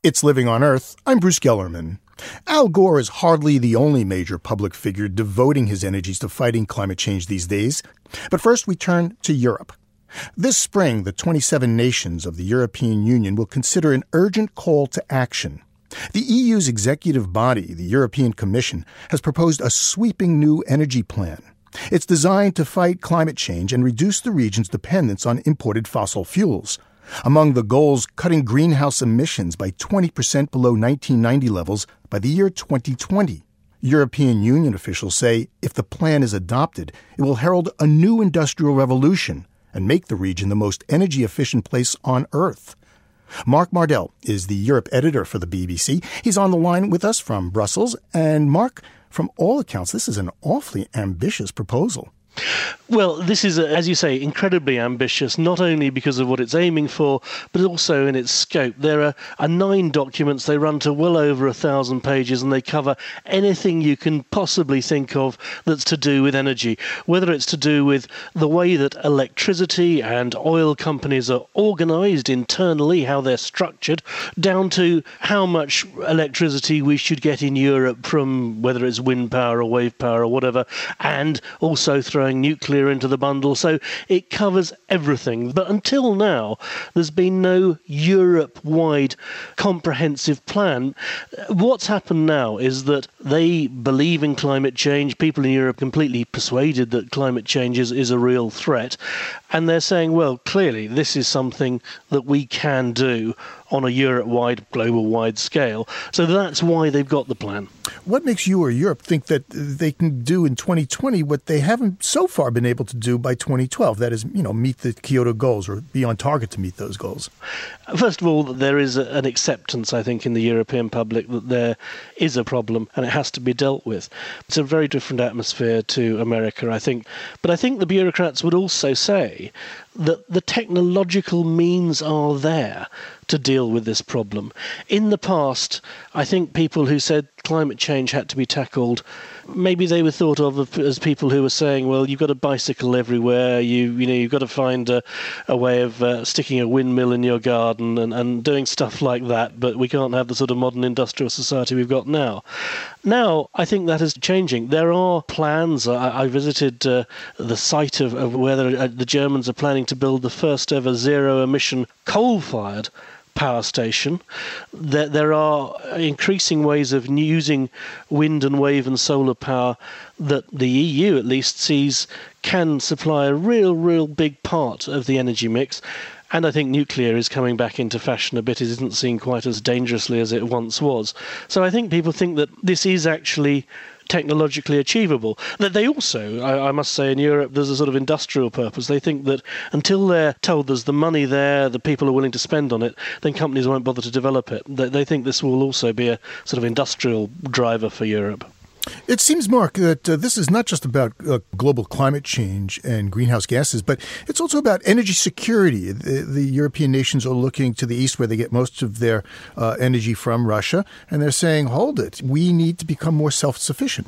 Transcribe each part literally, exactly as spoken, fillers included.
It's Living on Earth. I'm Bruce Gellerman. Al Gore is hardly the only major public figure devoting his energies to fighting climate change these days. But first, we turn to Europe. This spring, the twenty-seven nations of the European Union will consider an urgent call to action. The E U's executive body, the European Commission, has proposed a sweeping new energy plan. It's designed to fight climate change and reduce the region's dependence on imported fossil fuels. Among the goals, cutting greenhouse emissions by twenty percent below nineteen ninety levels by the year twenty twenty. European Union officials say if the plan is adopted, it will herald a new industrial revolution and make the region the most energy-efficient place on Earth. Mark Mardell is the Europe editor for the B B C. He's on the line with us from Brussels. And Mark, from all accounts, this is an awfully ambitious proposal. Well, this is, as you say, incredibly ambitious, not only because of what it's aiming for, but also in its scope. There are, are nine documents. They run to well over a thousand pages, and they cover anything you can possibly think of that's to do with energy, whether it's to do with the way that electricity and oil companies are organized internally, how they're structured, down to how much electricity we should get in Europe from whether it's wind power or wave power or whatever, and also throwing nuclear into the bundle. So it covers everything. But until now, there's been no Europe-wide comprehensive plan. What's happened now is that they believe in climate change. People in Europe are completely persuaded that climate change is, is a real threat. And they're saying, well, clearly this is something that we can do on a Europe-wide, global-wide scale. So that's why they've got the plan. What makes you or Europe think that they can do in twenty twenty what they haven't so far been able to do by twenty twelve? That is, you know, meet the Kyoto goals or be on target to meet those goals. First of all, there is a, an acceptance, I think, in the European public that there is a problem and it has to be dealt with. It's a very different atmosphere to America, I think. But I think the bureaucrats would also say that the technological means are there to deal with this problem. In the past, I think people who said climate change had to be tackled, maybe they were thought of as people who were saying, well, you've got a bicycle everywhere, you you know, you've got to find a, a way of uh, sticking a windmill in your garden and, and doing stuff like that, but we can't have the sort of modern industrial society we've got now. Now, I think that is changing. There are plans. I, I visited uh, the site of, of where the, uh, the Germans are planning to build the first ever zero-emission coal-fired power station. There, there are increasing ways of using wind and wave and solar power that the E U at least sees can supply a real, real big part of the energy mix. And I think nuclear is coming back into fashion a bit. It isn't seen quite as dangerously as it once was. So I think people think that this is actually technologically achievable. That they also, I, I must say, in Europe, there's a sort of industrial purpose. They think that until they're told there's the money there, the people are willing to spend on it, then companies won't bother to develop it. They, they think this will also be a sort of industrial driver for Europe. It seems, Mark, that uh, this is not just about uh, global climate change and greenhouse gases, but it's also about energy security. The, the European nations are looking to the east where they get most of their uh, energy from Russia, and they're saying, hold it, we need to become more self-sufficient.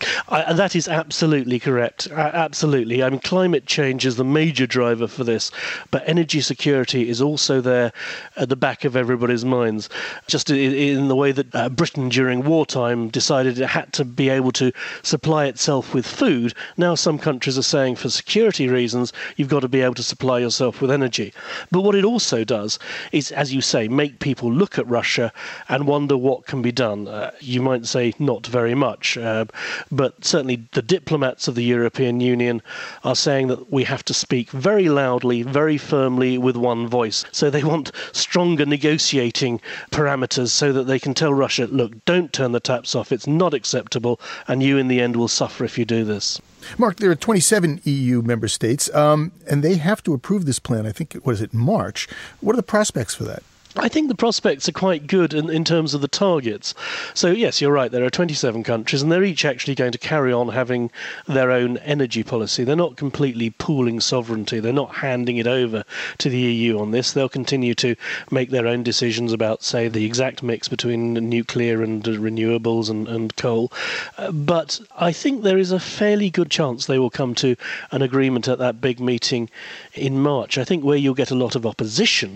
I, that is absolutely correct. Uh, absolutely. I mean, climate change is the major driver for this, but energy security is also there at the back of everybody's minds. Just in, in the way that uh, Britain during wartime decided it had to be able to supply itself with food, now some countries are saying for security reasons, you've got to be able to supply yourself with energy. But what it also does is, as you say, make people look at Russia and wonder what can be done. Uh, you might say not very much. Uh, But certainly the diplomats of the European Union are saying that we have to speak very loudly, very firmly with one voice. So they want stronger negotiating parameters so that they can tell Russia, look, don't turn the taps off. It's not acceptable. And you in the end will suffer if you do this. Mark, there are twenty-seven E U member states, um, and they have to approve this plan, I think, what is it, March? What are the prospects for that? I think the prospects are quite good in, in terms of the targets. So, yes, you're right, there are twenty-seven countries, and they're each actually going to carry on having their own energy policy. They're not completely pooling sovereignty. They're not handing it over to the E U on this. They'll continue to make their own decisions about, say, the exact mix between nuclear and uh, renewables and, and coal. Uh, but I think there is a fairly good chance they will come to an agreement at that big meeting in March. I think where you'll get a lot of opposition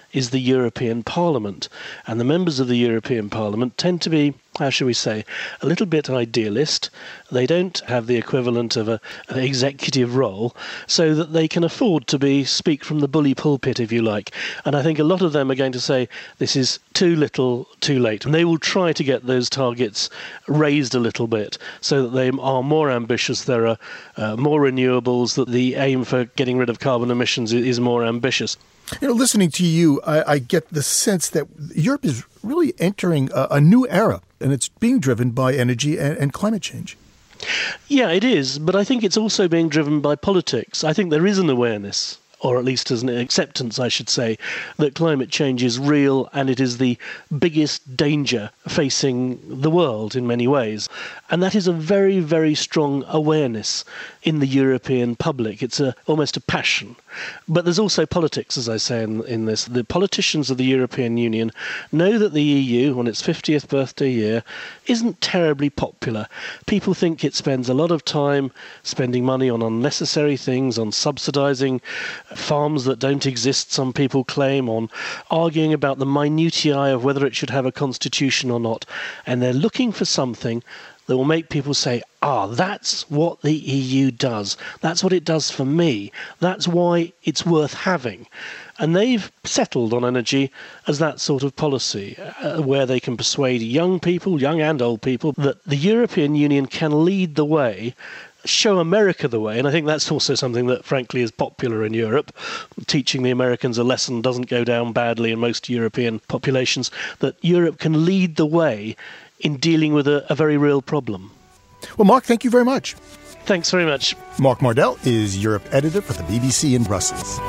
is the European Parliament. And the members of the European Parliament tend to be, how shall we say, a little bit idealist. They don't have the equivalent of a, an executive role, so that they can afford to be speak from the bully pulpit, if you like. And I think a lot of them are going to say this is too little, too late. And they will try to get those targets raised a little bit so that they are more ambitious. There are uh, more renewables, that the aim for getting rid of carbon emissions is more ambitious. You know, listening to you, I, I get the sense that Europe is really entering a, a new era, and it's being driven by energy and, and climate change. Yeah, it is, but I think it's also being driven by politics. I think there is an awareness, or at least as an acceptance, I should say, that climate change is real and it is the biggest danger facing the world in many ways. And that is a very, very strong awareness in the European public. It's a, almost a passion. But there's also politics, as I say in, in this. The politicians of the European Union know that the E U, on its fiftieth birthday year, isn't terribly popular. People think it spends a lot of time spending money on unnecessary things, on subsidising farms that don't exist, some people claim, on arguing about the minutiae of whether it should have a constitution or not. And they're looking for something that will make people say, ah, that's what the E U does. That's what it does for me. That's why it's worth having. And they've settled on energy as that sort of policy, uh, where they can persuade young people, young and old people, that the European Union can lead the way, show America the way. And I think that's also something that, frankly, is popular in Europe. Teaching the Americans a lesson doesn't go down badly in most European populations, that Europe can lead the way in dealing with a, a very real problem. Well, Mark, thank you very much. Thanks very much. Mark Mardell is Europe editor for the B B C in Brussels.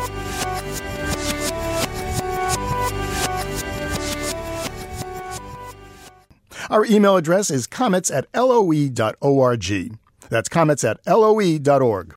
Our email address is comments at loe dot org. That's comments at loe dot org.